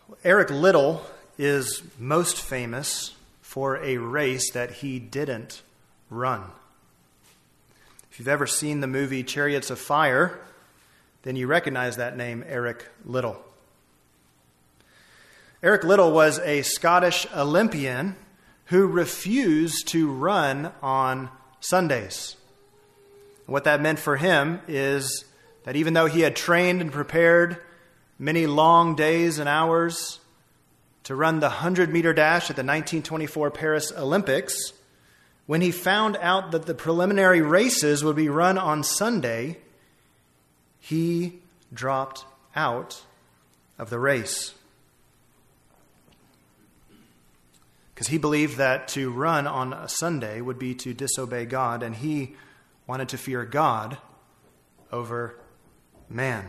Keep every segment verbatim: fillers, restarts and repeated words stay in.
Eric Liddell is most famous for a race that he didn't run. If you've ever seen the movie Chariots of Fire, then you recognize that name, Eric Liddell. Eric Liddell was a Scottish Olympian who refused to run on Sundays. What that meant for him is that even though he had trained and prepared many long days and hours to run the hundred-meter dash at the nineteen twenty-four Paris Olympics, when he found out that the preliminary races would be run on Sunday, he dropped out of the race. Because he believed that to run on a Sunday would be to disobey God, and he wanted to fear God over man.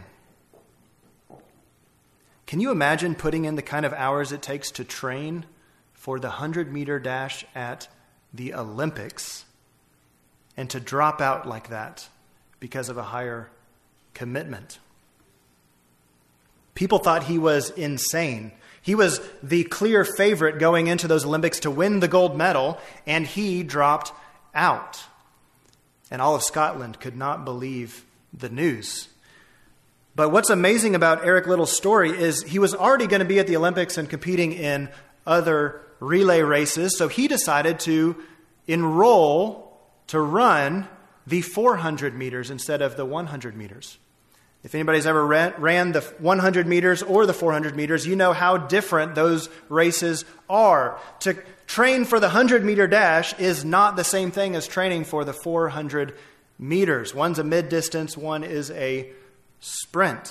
Can you imagine putting in the kind of hours it takes to train for the hundred-meter dash at the Olympics and to drop out like that because of a higher commitment? People thought he was insane. He was the clear favorite going into those Olympics to win the gold medal, and he dropped out. And all of Scotland could not believe the news. But what's amazing about Eric Liddell's story is he was already going to be at the Olympics and competing in other relay races, so he decided to enroll to run the four hundred meters instead of the one hundred meters. If anybody's ever ran, ran the one hundred meters or the four hundred meters, you know how different those races are. To train for the hundred-meter dash is not the same thing as training for the four hundred meters. One's a mid-distance, one is a sprint.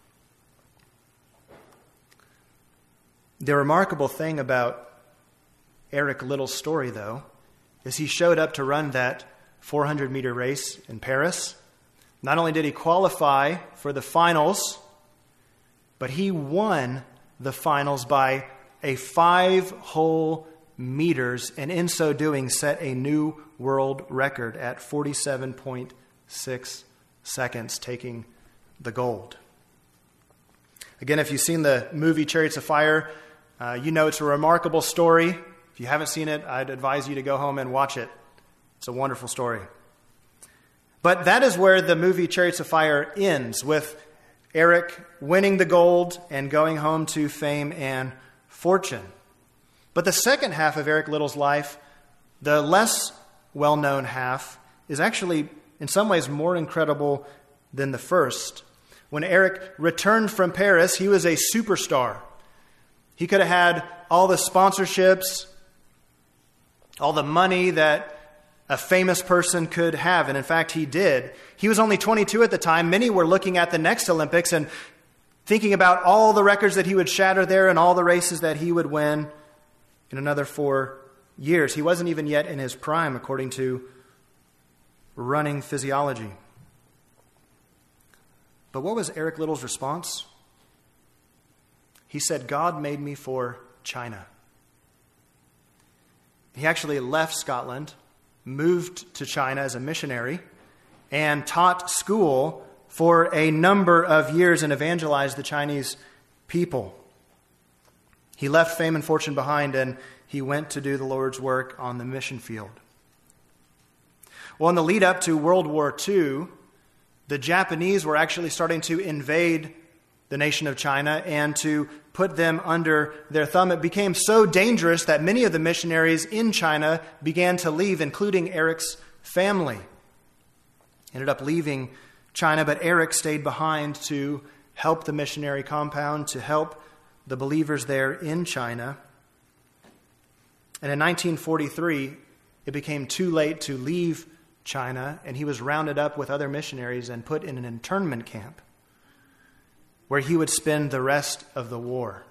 The remarkable thing about Eric Liddell's story, though, is he showed up to run that four hundred meter race in Paris. Not only did he qualify for the finals, but he won the finals by a five whole meters, and in so doing set a new world record at forty-seven point six seconds, taking the gold. Again, if you've seen the movie Chariots of Fire, uh, you know it's a remarkable story. If you haven't seen it, I'd advise you to go home and watch it. It's a wonderful story. But that is where the movie Chariots of Fire ends, with Eric winning the gold and going home to fame and fortune. But the second half of Eric Liddell's life, the less well-known half, is actually in some ways more incredible than the first. When Eric returned from Paris, he was a superstar. He could have had all the sponsorships, all the money that a famous person could have. And in fact, he did. He was only twenty-two at the time. Many were looking at the next Olympics and thinking about all the records that he would shatter there and all the races that he would win in another four years. He wasn't even yet in his prime, according to running physiology. But what was Eric Liddell's response? He said, God made me for China. He actually left Scotland, moved to China as a missionary, and taught school for a number of years and evangelized the Chinese people. He left fame and fortune behind, and he went to do the Lord's work on the mission field. Well, in the lead up to World War Two, the Japanese were actually starting to invade the nation of China and to put them under their thumb. It became so dangerous that many of the missionaries in China began to leave, including Eric's family. Ended up leaving China, but Eric stayed behind to help the missionary compound, to help the believers there in China. And in nineteen forty-three, it became too late to leave China, and he was rounded up with other missionaries and put in an internment camp where he would spend the rest of the war.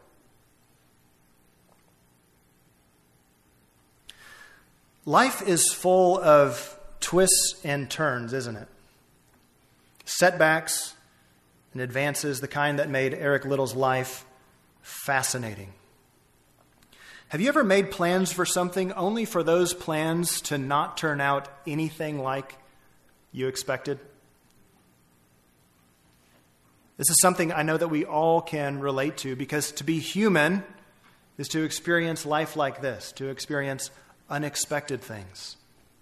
Life is full of twists and turns, isn't it? Setbacks and advances, the kind that made Eric Liddell's life fascinating. Have you ever made plans for something only for those plans to not turn out anything like you expected? This is something I know that we all can relate to, because to be human is to experience life like this, to experience unexpected things.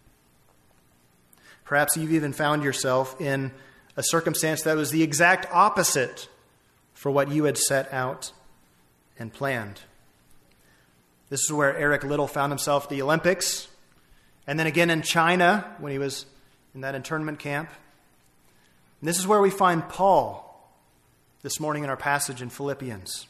Perhaps you've even found yourself in a circumstance that was the exact opposite for what you had set out and planned. This is where Eric Liddell found himself at the Olympics, and then again in China when he was in that internment camp. And this is where we find Paul this morning in our passage in Philippians.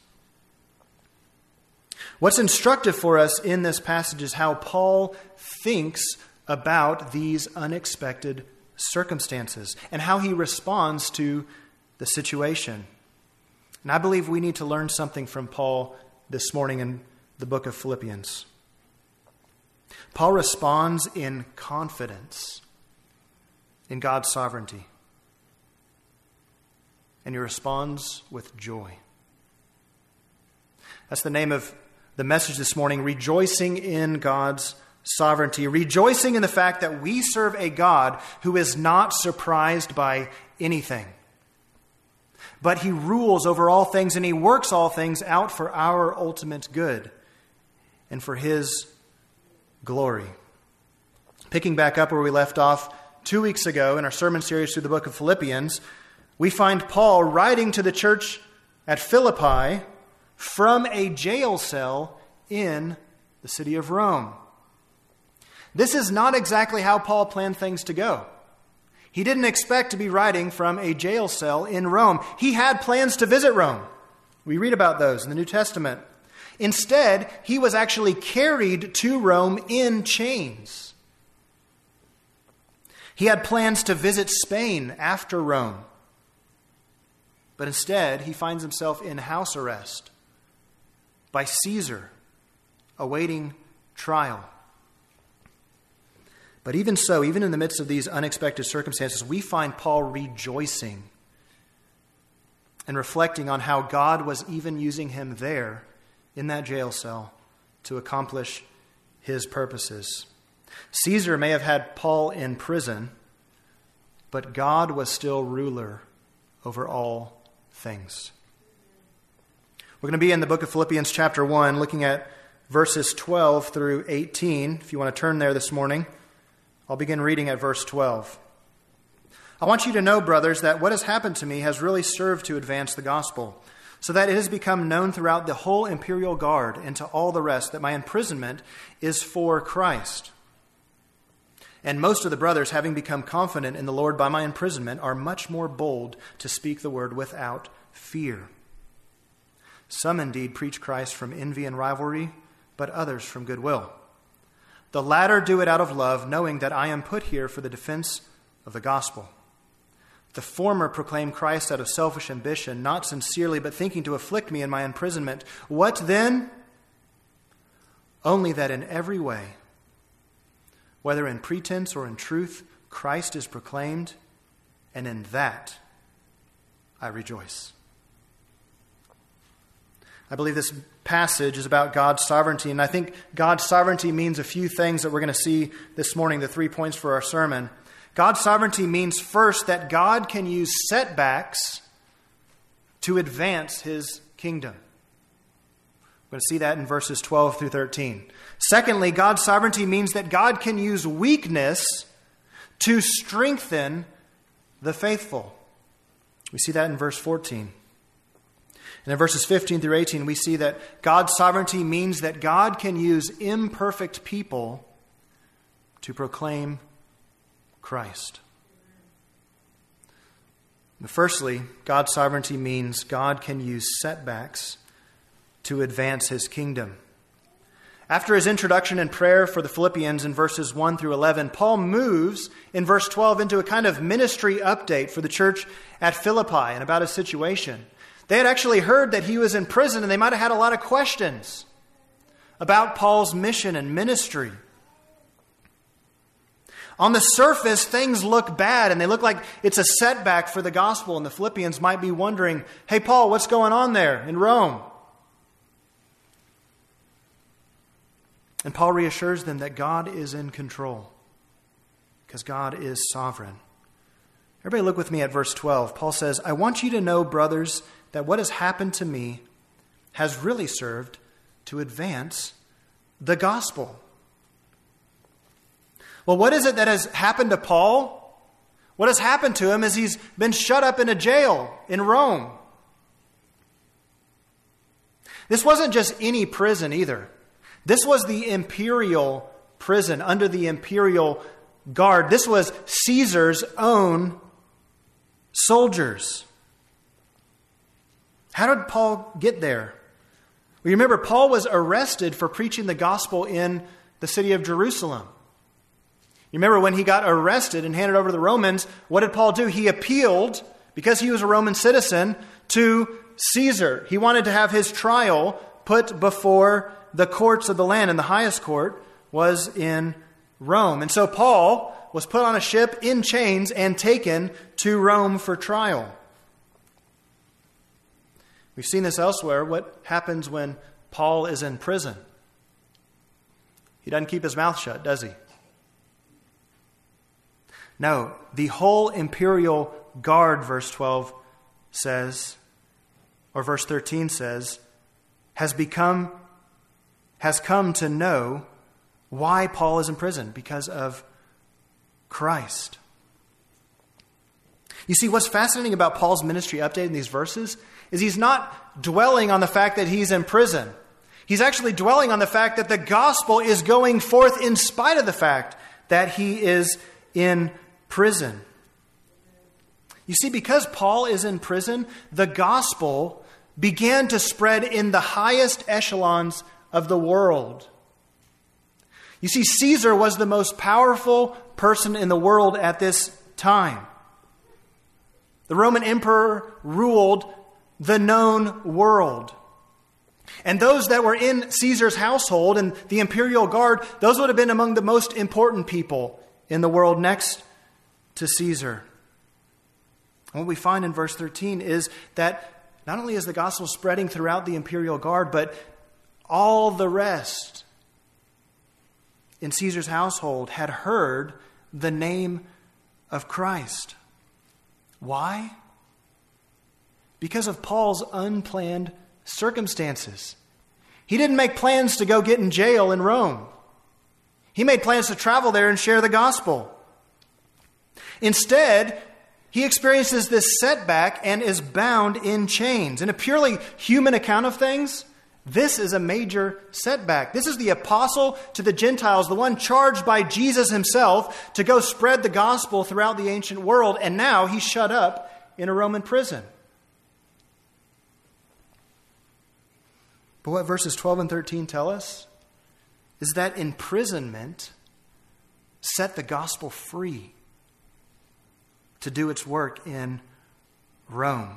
What's instructive for us in this passage is how Paul thinks about these unexpected circumstances and how he responds to the situation. And I believe we need to learn something from Paul this morning in the book of Philippians. Paul responds in confidence in God's sovereignty. And he responds with joy. That's the name of the message this morning, rejoicing in God's sovereignty, rejoicing in the fact that we serve a God who is not surprised by anything. But he rules over all things, and he works all things out for our ultimate good and for his glory. Picking back up where we left off two weeks ago in our sermon series through the book of Philippians, we find Paul writing to the church at Philippi from a jail cell in the city of Rome. This is not exactly how Paul planned things to go. He didn't expect to be writing from a jail cell in Rome. He had plans to visit Rome. We read about those in the New Testament. Instead, he was actually carried to Rome in chains. He had plans to visit Spain after Rome. But instead, he finds himself in house arrest by Caesar, awaiting trial. But even so, even in the midst of these unexpected circumstances, we find Paul rejoicing and reflecting on how God was even using him there in that jail cell to accomplish his purposes. Caesar may have had Paul in prison, but God was still ruler over all things. We're going to be in the book of Philippians chapter one, looking at verses twelve through eighteen. If you want to turn there this morning, I'll begin reading at verse twelve. I want you to know, brothers, that what has happened to me has really served to advance the gospel, so that it has become known throughout the whole imperial guard and to all the rest that my imprisonment is for Christ. And most of the brothers, having become confident in the Lord by my imprisonment, are much more bold to speak the word without fear. Some indeed preach Christ from envy and rivalry, but others from goodwill. The latter do it out of love, knowing that I am put here for the defense of the gospel. The former proclaim Christ out of selfish ambition, not sincerely, but thinking to afflict me in my imprisonment. What then? Only that in every way, whether in pretense or in truth, Christ is proclaimed, and in that I rejoice. I believe this passage is about God's sovereignty, and I think God's sovereignty means a few things that we're going to see this morning, the three points for our sermon. God's sovereignty means first that God can use setbacks to advance his kingdom. We're going to see that in verses twelve through thirteen. Secondly, God's sovereignty means that God can use weakness to strengthen the faithful. We see that in verse fourteen. And in verses fifteen through eighteen, we see that God's sovereignty means that God can use imperfect people to proclaim Christ. Firstly, God's sovereignty means God can use setbacks to advance his kingdom. After his introduction and prayer for the Philippians in verses one through eleven, Paul moves in verse twelve into a kind of ministry update for the church at Philippi and about his situation. They had actually heard that he was in prison, and they might have had a lot of questions about Paul's mission and ministry. On the surface, things look bad, and they look like it's a setback for the gospel, and the Philippians might be wondering, hey, Paul, what's going on there in Rome? And Paul reassures them that God is in control, because God is sovereign. Everybody look with me at verse twelve. Paul says, I want you to know, brothers, that what has happened to me has really served to advance the gospel. Well, what is it that has happened to Paul? What has happened to him is he's been shut up in a jail in Rome. This wasn't just any prison either. This was the imperial prison under the imperial guard. This was Caesar's own soldiers. How did Paul get there? Well, you remember, Paul was arrested for preaching the gospel in the city of Jerusalem. You remember when he got arrested and handed over to the Romans, what did Paul do? He appealed, because he was a Roman citizen, to Caesar. He wanted to have his trial put before the courts of the land, and the highest court was in Rome. And so Paul was put on a ship in chains and taken to Rome for trial. We've seen this elsewhere. What happens when Paul is in prison? He doesn't keep his mouth shut, does he? No, the whole imperial guard, verse twelve says, or verse thirteen says, has become, has come to know why Paul is in prison, because of Christ. You see, what's fascinating about Paul's ministry update in these verses is he's not dwelling on the fact that he's in prison. He's actually dwelling on the fact that the gospel is going forth in spite of the fact that he is in prison. You see, because Paul is in prison, the gospel began to spread in the highest echelons of the world. You see, Caesar was the most powerful person in the world at this time. The Roman emperor ruled the known world. And those that were in Caesar's household and the imperial guard, those would have been among the most important people in the world next to Caesar. And what we find in verse thirteen is that not only is the gospel spreading throughout the imperial guard, but all the rest in Caesar's household had heard the name of Christ. Why? Because of Paul's unplanned circumstances. He didn't make plans to go get in jail in Rome. He made plans to travel there and share the gospel. Instead, he experiences this setback and is bound in chains. In a purely human account of things, this is a major setback. This is the apostle to the Gentiles, the one charged by Jesus himself to go spread the gospel throughout the ancient world, and now he's shut up in a Roman prison. But what verses twelve and thirteen tell us is that imprisonment set the gospel free to do its work in Rome.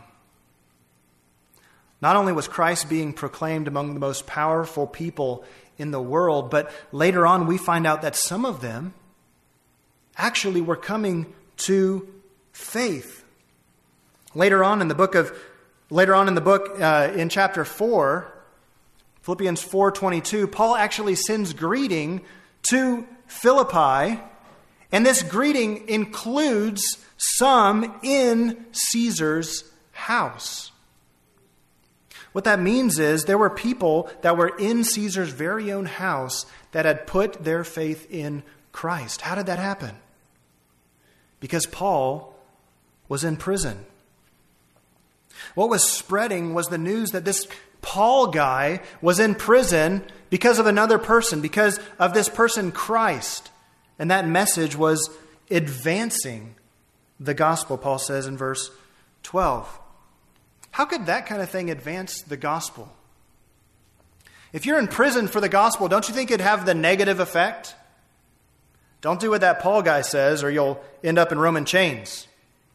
Not only was Christ being proclaimed among the most powerful people in the world, but later on we find out that some of them actually were coming to faith. Later on in the book of, later on in the book, uh, in chapter four, Philippians four twenty-two, Paul actually sends greeting to Philippi, and this greeting includes some in Caesar's house. What that means is there were people that were in Caesar's very own house that had put their faith in Christ. How did that happen? Because Paul was in prison. What was spreading was the news that this Paul guy was in prison because of another person, because of this person, Christ. And that message was advancing the gospel, Paul says in verse twelve. How could that kind of thing advance the gospel? If you're in prison for the gospel, don't you think it'd have the negative effect? Don't do what that Paul guy says, or you'll end up in Roman chains.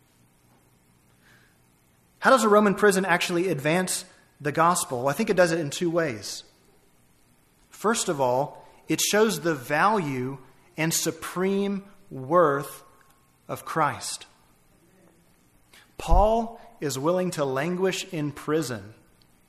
How does a Roman prison actually advance the gospel? Well, I think it does it in two ways. First of all, it shows the value and supreme worth of Christ. Paul is willing to languish in prison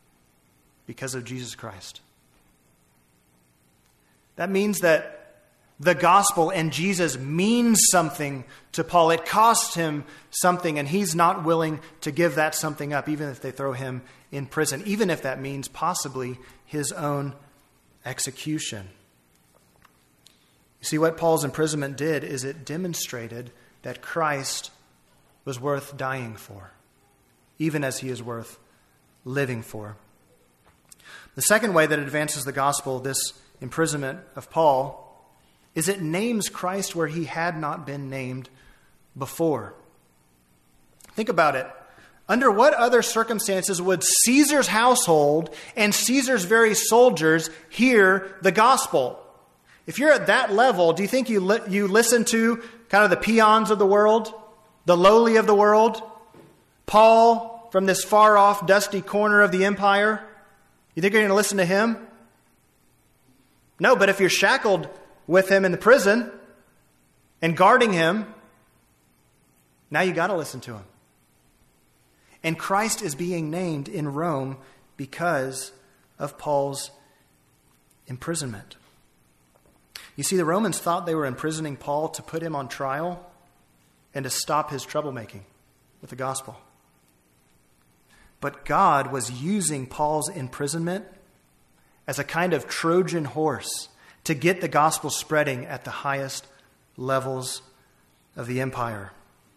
because of Jesus Christ. That means that the gospel and Jesus means something to Paul. It costs him something, and he's not willing to give that something up, even if they throw him in prison, even if that means possibly his own execution. You see, what Paul's imprisonment did is it demonstrated that Christ was worth dying for, even as he is worth living for. The second way that it advances the gospel, this imprisonment of Paul, is it names Christ where he had not been named before. Think about it. Under what other circumstances would Caesar's household and Caesar's very soldiers hear the gospel? If you're at that level, do you think you li- you listen to kind of the peons of the world, the lowly of the world, Paul from this far off, dusty corner of the empire? You think you're going to listen to him? No, but if you're shackled with him in the prison and guarding him, now you got to listen to him. And Christ is being named in Rome because of Paul's imprisonment. You see, the Romans thought they were imprisoning Paul to put him on trial and to stop his troublemaking with the gospel. But God was using Paul's imprisonment as a kind of Trojan horse to get the gospel spreading at the highest levels of the empire.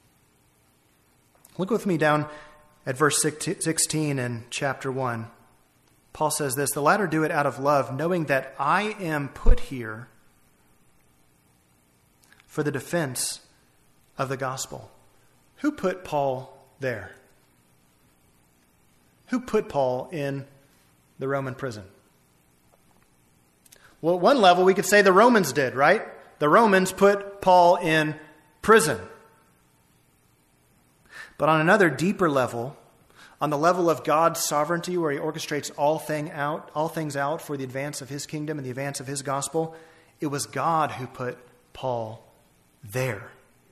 Look with me down at verse sixteen in chapter one. Paul says this, "The latter do it out of love, knowing that I am put here for the defense of the gospel." Who put Paul there? Who put Paul in the Roman prison? Well, at one level, we could say the Romans did, right? The Romans put Paul in prison. But on another deeper level, on the level of God's sovereignty, where he orchestrates all thing out, all things out for the advance of his kingdom and the advance of his gospel, it was God who put Paul there.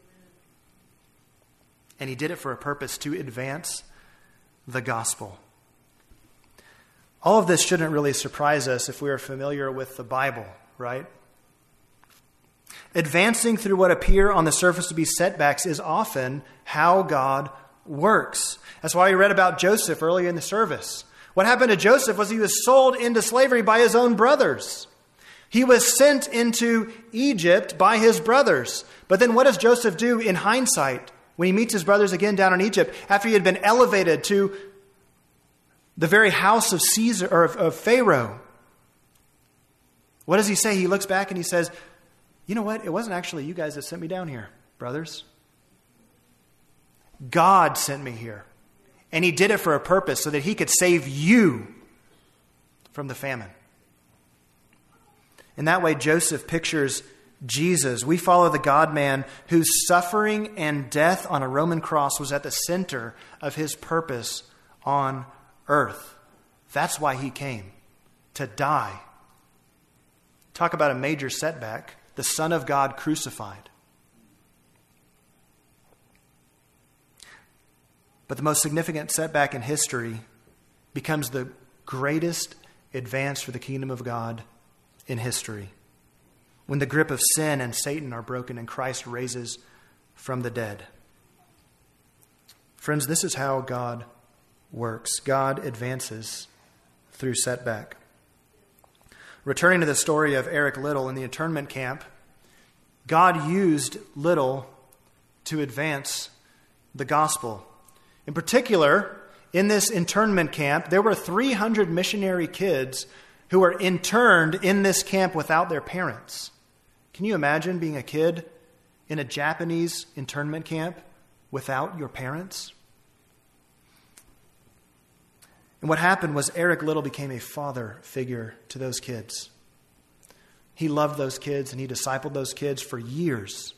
And he did it for a purpose, to advance the gospel. All of this shouldn't really surprise us if we are familiar with the Bible, right? Advancing through what appear on the surface to be setbacks is often how God works. That's why we read about Joseph earlier in the service. What happened to Joseph was he was sold into slavery by his own brothers. He was sent into Egypt by his brothers. But then what does Joseph do in hindsight when he meets his brothers again down in Egypt after he had been elevated to the very house of Caesar or of, of Pharaoh? What does he say? He looks back and he says, "You know what? It wasn't actually you guys that sent me down here, brothers. God sent me here. And he did it for a purpose, so that he could save you from the famine." In that way, Joseph pictures Jesus. We follow the God-man whose suffering and death on a Roman cross was at the center of his purpose on earth. That's why he came, to die. Talk about a major setback. The Son of God crucified. But the most significant setback in history becomes the greatest advance for the kingdom of God in history, when the grip of sin and Satan are broken and Christ raises from the dead. Friends, this is how God works. God advances through setback. Returning to the story of Eric Liddell in the internment camp, God used Liddell to advance the gospel. In particular, in this internment camp, there were three hundred missionary kids who were interned in this camp without their parents. Can you imagine being a kid in a Japanese internment camp without your parents? And what happened was Eric Liddell became a father figure to those kids. He loved those kids and he discipled those kids for years.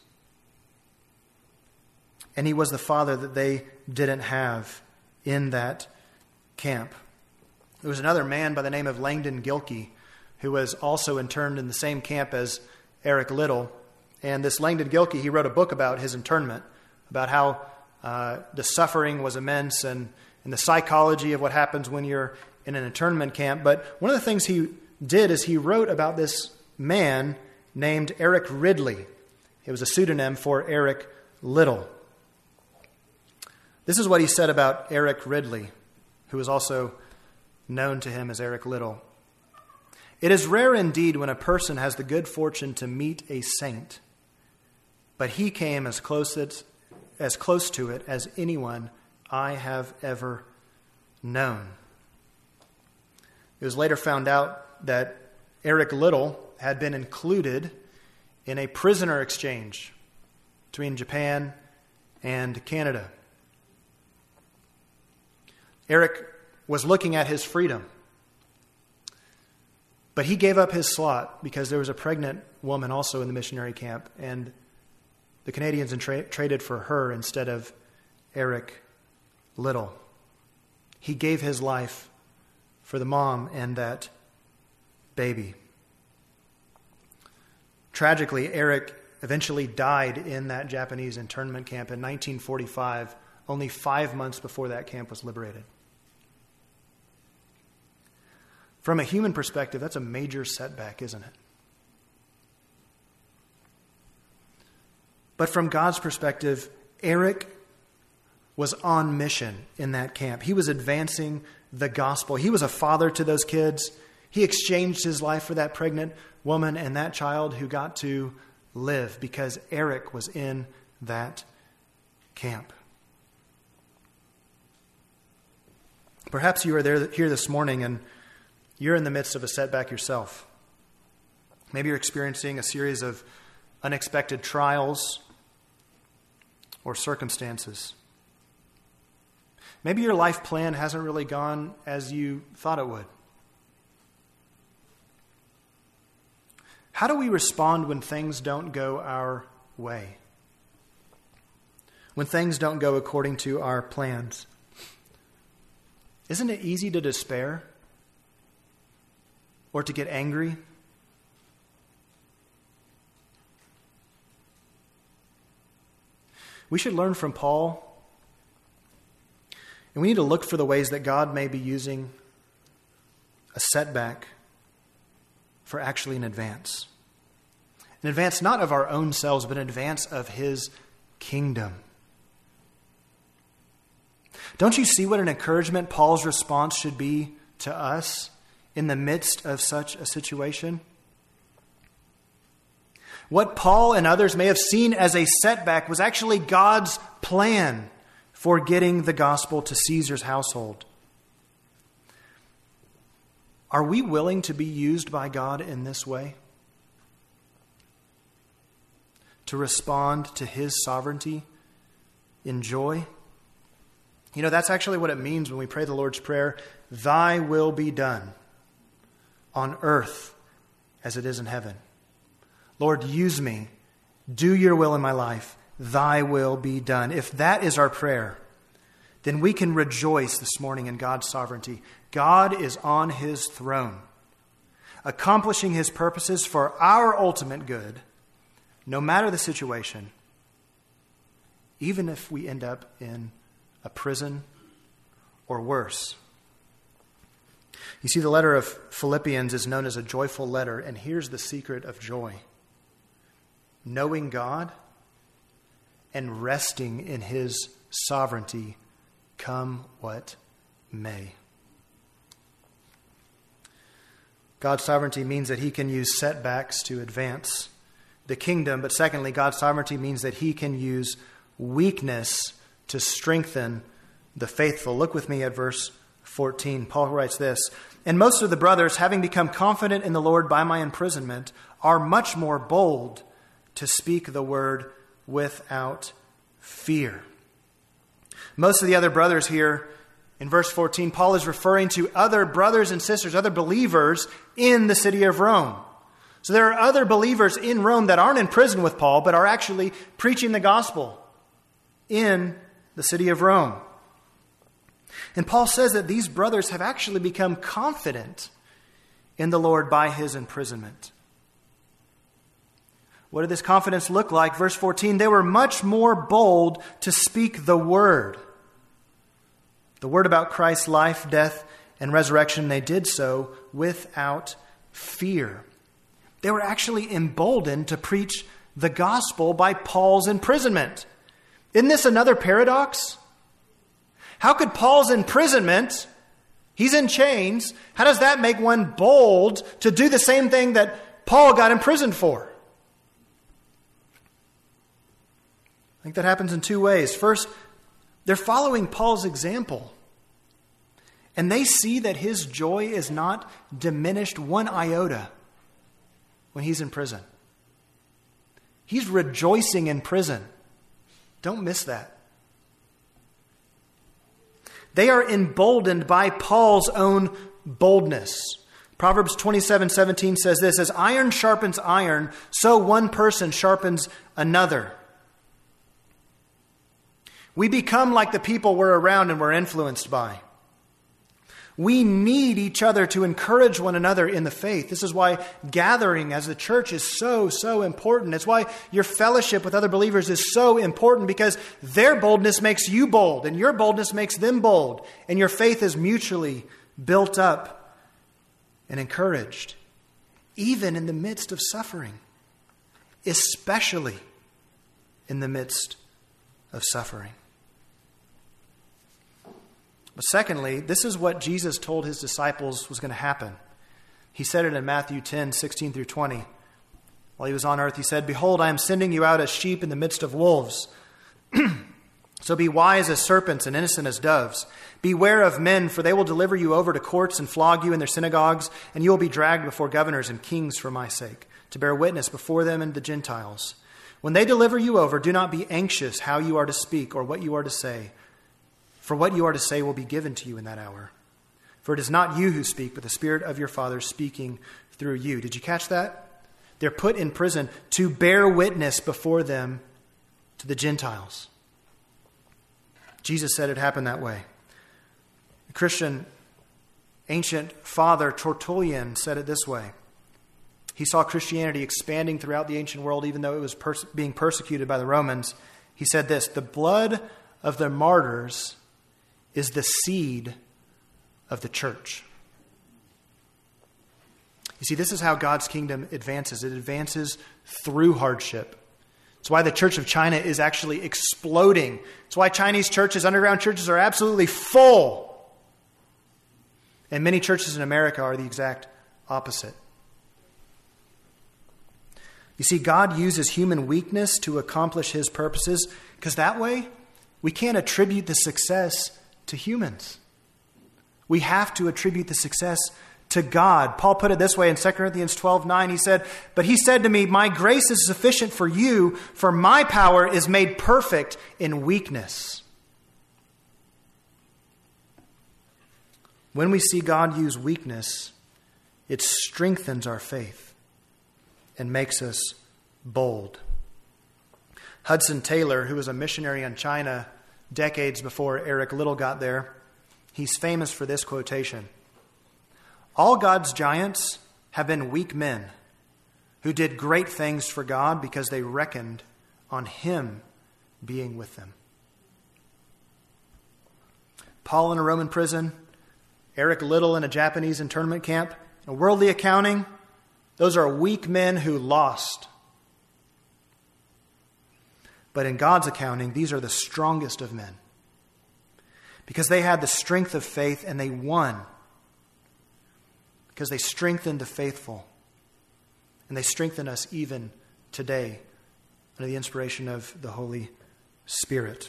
And he was the father that they didn't have in that camp. There was another man by the name of Langdon Gilkey who was also interned in the same camp as Eric Liddell. And this Langdon Gilkey, he wrote a book about his internment, about how uh, the suffering was immense and, and the psychology of what happens when you're in an internment camp. But one of the things he did is he wrote about this man named Eric Ridley. It was a pseudonym for Eric Liddell. This is what he said about Eric Ridley, who was also known to him as Eric Liddell. It is rare indeed when a person has the good fortune to meet a saint, but he came as close, it, as close to it as anyone I have ever known. It was later found out that Eric Liddell had been included in a prisoner exchange between Japan and Canada. Eric was looking at his freedom, but he gave up his slot because there was a pregnant woman also in the missionary camp, and the Canadians tra- traded for her instead of Eric Liddell. He gave his life for the mom and that baby. Tragically, Eric eventually died in that Japanese internment camp in nineteen forty-five, only five months before that camp was liberated. From a human perspective, that's a major setback, isn't it? But from God's perspective, Eric was on mission in that camp. He was advancing the gospel. He was a father to those kids. He exchanged his life for that pregnant woman and that child who got to live because Eric was in that camp. Perhaps you are there here this morning and you're in the midst of a setback yourself. Maybe you're experiencing a series of unexpected trials or circumstances. Maybe your life plan hasn't really gone as you thought it would. How do we respond when things don't go our way? When things don't go according to our plans? Isn't it easy to despair? Or to get angry? We should learn from Paul. And we need to look for the ways that God may be using a setback for actually an advance. An advance not of our own selves, but an advance of His kingdom. Don't you see what an encouragement Paul's response should be to us in the midst of such a situation? What Paul and others may have seen as a setback was actually God's plan for getting the gospel to Caesar's household. Are we willing to be used by God in this way? To respond to His sovereignty in joy? You know, that's actually what it means when we pray the Lord's Prayer, Thy will be done on earth as it is in heaven. Lord, use me. Do your will in my life. Thy will be done. If that is our prayer, then we can rejoice this morning in God's sovereignty. God is on His throne, accomplishing His purposes for our ultimate good, no matter the situation, even if we end up in a prison or worse. You see, the letter of Philippians is known as a joyful letter, and here's the secret of joy. Knowing God and resting in His sovereignty, come what may. God's sovereignty means that He can use setbacks to advance the kingdom, but secondly, God's sovereignty means that He can use weakness to strengthen the faithful. Look with me at verse fourteen. Paul writes this, "And most of the brothers, having become confident in the Lord by my imprisonment, are much more bold to speak the word without fear." Most of the other brothers here in verse fourteen, Paul is referring to other brothers and sisters, other believers in the city of Rome. So there are other believers in Rome that aren't in prison with Paul, but are actually preaching the gospel in the city of Rome. And Paul says that these brothers have actually become confident in the Lord by his imprisonment. What did this confidence look like? Verse fourteen, they were much more bold to speak the word. The word about Christ's life, death, and resurrection, they did so without fear. They were actually emboldened to preach the gospel by Paul's imprisonment. Isn't this another paradox? How could Paul's imprisonment, he's in chains, how does that make one bold to do the same thing that Paul got imprisoned for? I think that happens in two ways. First, they're following Paul's example. And they see that his joy is not diminished one iota when he's in prison. He's rejoicing in prison. Don't miss that. They are emboldened by Paul's own boldness. Proverbs twenty-seven seventeen says this, as iron sharpens iron, so one person sharpens another. We become like the people we're around and we're influenced by. We need each other to encourage one another in the faith. This is why gathering as the church is so, so important. It's why your fellowship with other believers is so important, because their boldness makes you bold and your boldness makes them bold. And your faith is mutually built up and encouraged, even in the midst of suffering, especially in the midst of suffering. But secondly, this is what Jesus told his disciples was going to happen. He said it in Matthew ten, sixteen through twenty. While he was on earth, he said, behold, I am sending you out as sheep in the midst of wolves. So be wise as serpents and innocent as doves. Beware of men, for they will deliver you over to courts and flog you in their synagogues, and you will be dragged before governors and kings for my sake, to bear witness before them and the Gentiles. When they deliver you over, do not be anxious how you are to speak or what you are to say. For what you are to say will be given to you in that hour. For it is not you who speak, but the Spirit of your Father speaking through you. Did you catch that? They're put in prison to bear witness before them to the Gentiles. Jesus said it happened that way. The Christian ancient father Tertullian said it this way. He saw Christianity expanding throughout the ancient world, even though it was pers- being persecuted by the Romans. He said this, the blood of the martyrs is the seed of the church. You see, this is how God's kingdom advances. It advances through hardship. It's why the Church of China is actually exploding. It's why Chinese churches, underground churches, are absolutely full. And many churches in America are the exact opposite. You see, God uses human weakness to accomplish his purposes, because that way we can't attribute the success to humans. We have to attribute the success to God. Paul put it this way in Second Corinthians twelve nine. He said, but he said to me, my grace is sufficient for you, for my power is made perfect in weakness. When we see God use weakness, it strengthens our faith and makes us bold. Hudson Taylor, who was a missionary in China decades before Eric Liddell got there, he's famous for this quotation. All God's giants have been weak men who did great things for God because they reckoned on him being with them. Paul in a Roman prison, Eric Liddell in a Japanese internment camp, a worldly accounting, those are weak men who lost. But in God's accounting, these are the strongest of men. Because they had the strength of faith and they won. Because they strengthened the faithful. And they strengthen us even today under the inspiration of the Holy Spirit.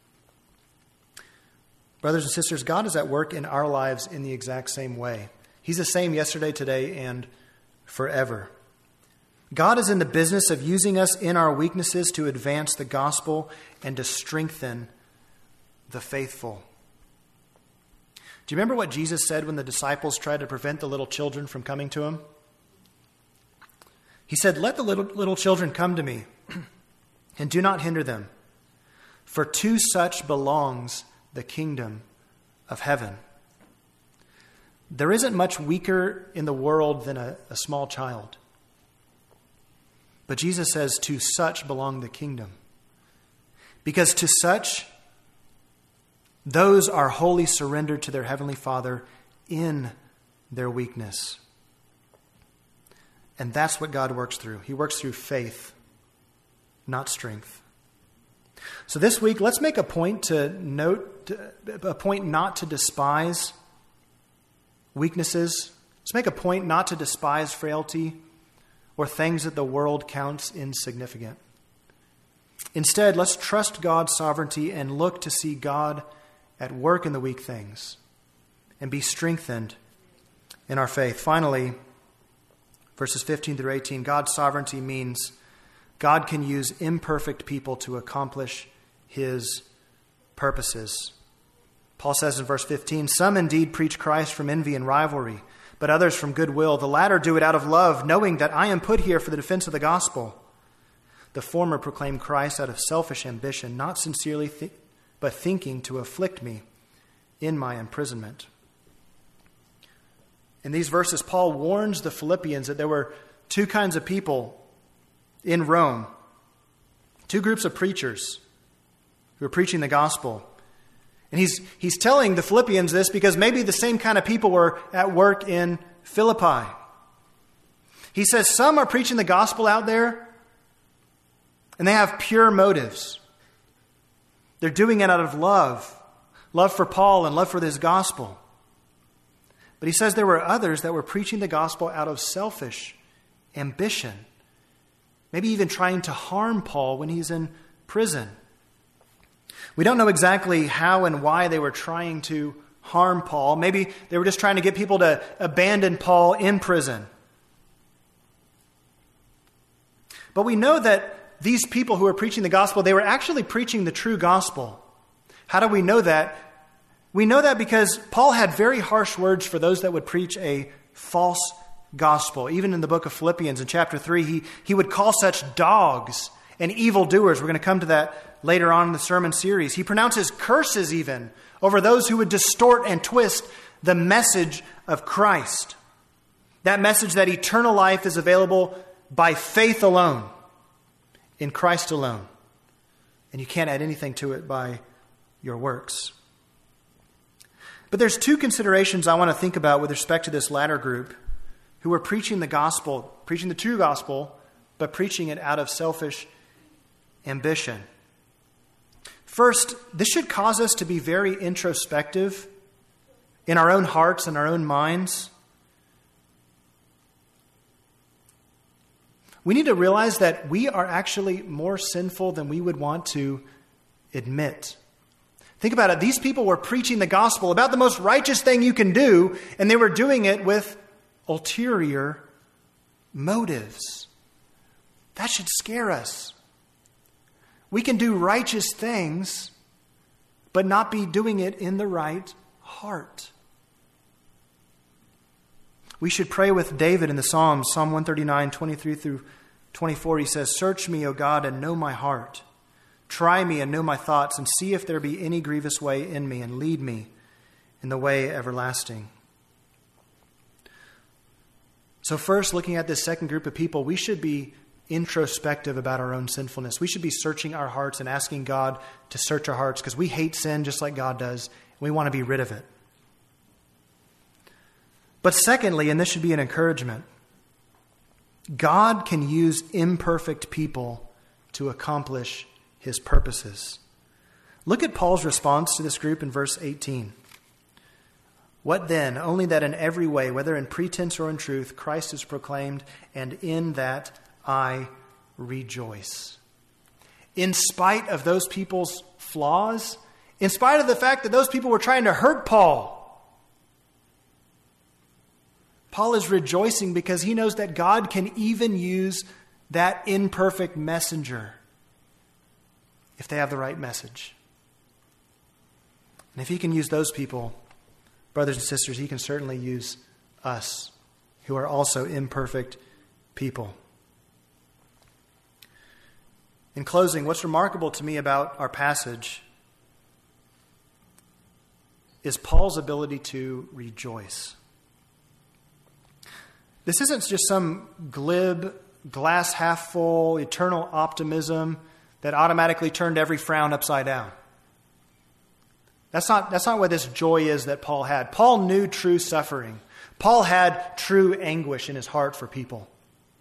Brothers and sisters, God is at work in our lives in the exact same way. He's the same yesterday, today, and forever. God is in the business of using us in our weaknesses to advance the gospel and to strengthen the faithful. Do you remember what Jesus said when the disciples tried to prevent the little children from coming to him? He said, let the little, little children come to me and do not hinder them, for to such belongs the kingdom of heaven. There isn't much weaker in the world than a, a small child. But Jesus says, to such belong the kingdom. Because to such, those are wholly surrendered to their heavenly Father in their weakness. And that's what God works through. He works through faith, not strength. So this week, let's make a point to note, a point not to despise weaknesses. Let's make a point not to despise frailty or things that the world counts insignificant. Instead, let's trust God's sovereignty and look to see God at work in the weak things and be strengthened in our faith. Finally, verses fifteen through eighteen, God's sovereignty means God can use imperfect people to accomplish his purposes. Paul says in verse fifteen, some indeed preach Christ from envy and rivalry, but others from goodwill. The latter do it out of love, knowing that I am put here for the defense of the gospel. The former proclaim Christ out of selfish ambition, not sincerely, th- but thinking to afflict me in my imprisonment. In these verses, Paul warns the Philippians that there were two kinds of people in Rome, two groups of preachers who were preaching the gospel. And he's, he's telling the Philippians this because maybe the same kind of people were at work in Philippi. He says some are preaching the gospel out there, and they have pure motives. They're doing it out of love, love for Paul and love for this gospel. But he says there were others that were preaching the gospel out of selfish ambition, maybe even trying to harm Paul when he's in prison. We don't know exactly how and why they were trying to harm Paul. Maybe they were just trying to get people to abandon Paul in prison. But we know that these people who were preaching the gospel, they were actually preaching the true gospel. How do we know that? We know that because Paul had very harsh words for those that would preach a false gospel. Even in the book of Philippians in chapter three, he, he would call such dogs and evildoers. We're going to come to that later on in the sermon series. He pronounces curses even over those who would distort and twist the message of Christ. That message that eternal life is available by faith alone, in Christ alone. And you can't add anything to it by your works. But there's two considerations I want to think about with respect to this latter group who were preaching the gospel, preaching the true gospel, but preaching it out of selfish ambition. First, this should cause us to be very introspective in our own hearts and our own minds. We need to realize that we are actually more sinful than we would want to admit. Think about it. These people were preaching the gospel about the most righteous thing you can do, and they were doing it with ulterior motives. That should scare us. We can do righteous things, but not be doing it in the right heart. We should pray with David in the Psalms, Psalm one thirty-nine, twenty-three through twenty-four. He says, search me, O God, and know my heart. Try me and know my thoughts, and see if there be any grievous way in me, and lead me in the way everlasting. So first, looking at this second group of people, we should be introspective about our own sinfulness. We should be searching our hearts and asking God to search our hearts, because we hate sin just like God does, and we want to be rid of it. But secondly, and this should be an encouragement, God can use imperfect people to accomplish his purposes. Look at Paul's response to this group in verse eighteen. What then? Only that in every way, whether in pretense or in truth, Christ is proclaimed, and in that I rejoice. In spite of those people's flaws, in spite of the fact that those people were trying to hurt Paul, Paul is rejoicing because he knows that God can even use that imperfect messenger if they have the right message. And if he can use those people, brothers and sisters, he can certainly use us, who are also imperfect people. In closing, what's remarkable to me about our passage is Paul's ability to rejoice. This isn't just some glib, glass half full, eternal optimism that automatically turned every frown upside down. That's not, that's not what this joy is that Paul had. Paul knew true suffering. Paul had true anguish in his heart for people.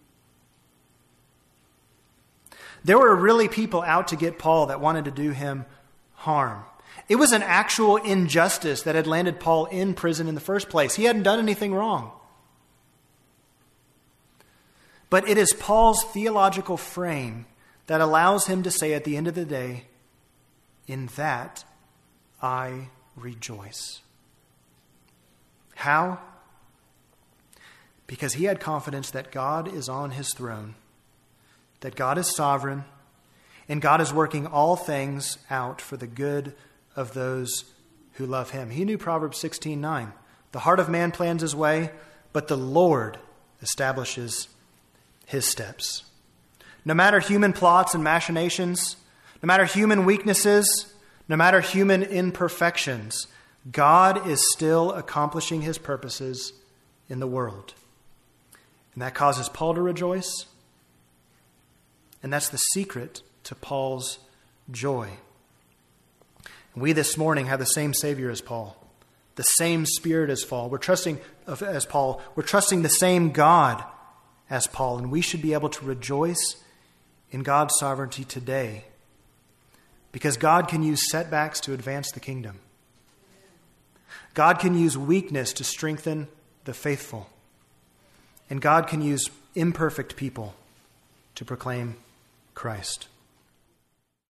There were really people out to get Paul that wanted to do him harm. It was an actual injustice that had landed Paul in prison in the first place. He hadn't done anything wrong. But it is Paul's theological frame that allows him to say at the end of the day, "In that I rejoice." How? Because he had confidence that God is on his throne, that God is sovereign, and God is working all things out for the good of those who love him. He knew Proverbs sixteen nine. The heart of man plans his way, but the Lord establishes his steps. No matter human plots and machinations, no matter human weaknesses, no matter human imperfections, God is still accomplishing his purposes in the world. And that causes Paul to rejoice. And that's the secret to Paul's joy. And we this morning have the same Savior as Paul, the same Spirit as Paul. We're trusting as Paul. We're trusting the same God as Paul, and we should be able to rejoice in God's sovereignty today, because God can use setbacks to advance the kingdom. God can use weakness to strengthen the faithful, and God can use imperfect people to proclaim Christ.